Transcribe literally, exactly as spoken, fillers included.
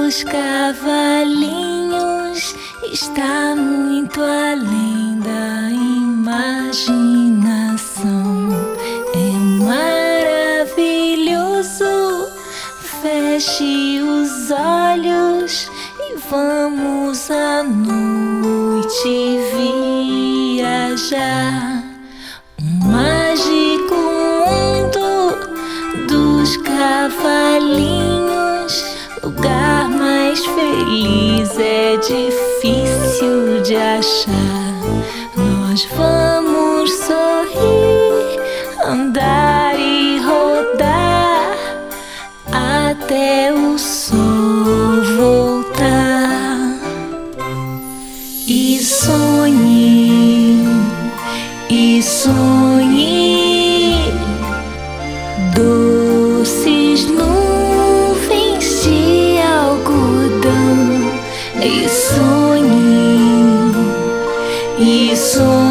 dos cavalinhos está muito além da imaginação. É maravilhoso. Feche os olhos e vamos à noite viajar. Um mágico mundo dos cavalinhos. Lugar mais feliz é difícil de achar. Nós vamos sorrir, andar e rodar até o sol voltar. E sonhe, e sonhe, doces nuvens de algodão. E sonhe, e sonhe.